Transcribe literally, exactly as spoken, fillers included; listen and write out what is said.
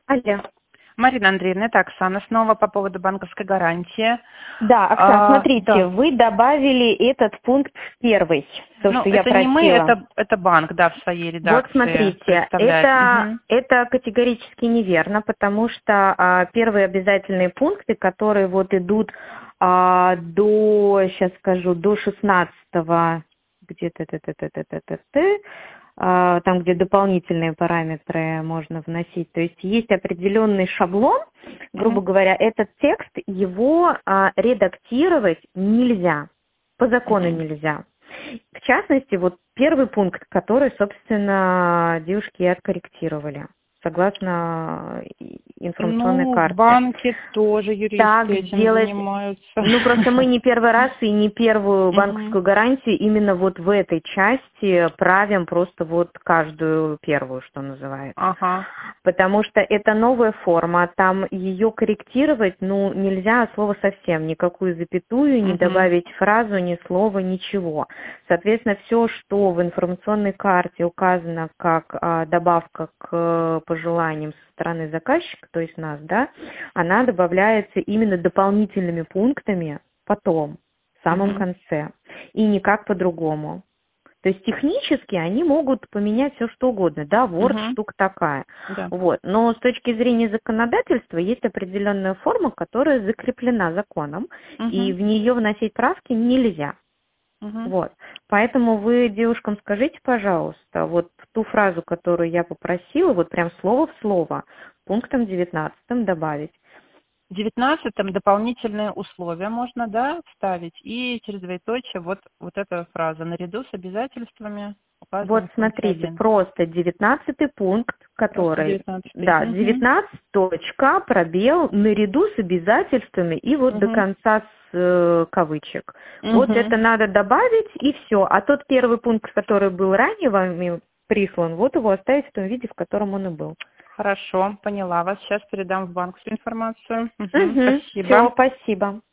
Алло. Марина Андреевна, это Оксана снова по поводу банковской гарантии. Да, Оксана, А, смотрите, да. вы добавили этот пункт в первый, то, Ну, что я это не просила. мы, это, это банк, да, в своей Вот редакции смотрите, представляет. это, Мгм. это категорически неверно, потому что а, первые обязательные пункты, которые вот идут а, до, сейчас скажу, до шестнадцатого, где-то, т- т- т- т- т- т- т, а, там, где дополнительные параметры можно вносить. То есть есть определенный шаблон, грубо Мгм. говоря, этот текст, его а, редактировать нельзя, по закону Мгм. нельзя. В частности, вот первый пункт, который, собственно, девушки и откорректировали, согласно информационной Ну, в карте. банке тоже Так юристы этим сделать, занимаются. ну просто мы не первый раз и не первую Мгм. банковскую гарантию именно вот в этой части правим просто вот каждую первую, что называется. Ага. Потому что это новая форма, там ее корректировать, ну, нельзя от слова совсем, никакую запятую, не Мгм. добавить фразу, ни слова, ничего. Соответственно, все, что в информационной карте указано как а, добавка к э, пожеланиям со стороны заказчика, то есть нас, да, она добавляется именно дополнительными пунктами потом, в самом Мгм. конце, и никак по-другому. То есть технически они могут поменять все что угодно, да, Word Мгм. штука такая, Да. вот. Но с точки зрения законодательства есть определенная форма, которая закреплена законом, и Мгм. в нее вносить правки нельзя. Мгм. Вот. Поэтому вы девушкам скажите, пожалуйста, вот ту фразу, которую я попросила, вот прям слово в слово, пунктом девятнадцатым добавить. В девятнадцатом дополнительные условия можно, да, вставить. И через двоеточие вот, вот эта фраза наряду с обязательствами, Вот указанными в пункте смотрите, один. просто девятнадцатый пункт, Просто который, девятнадцатый. да, Угу. девятнадцать точка, пробел, наряду с обязательствами и вот до Угу. конца с э, кавычек. Вот Угу. это надо добавить и все. А тот первый пункт, который был ранее вами прислан, вот его оставить в том виде, в котором он и был. Хорошо, поняла вас. Сейчас передам в банк всю информацию. Угу. Угу, все, Спасибо. спасибо.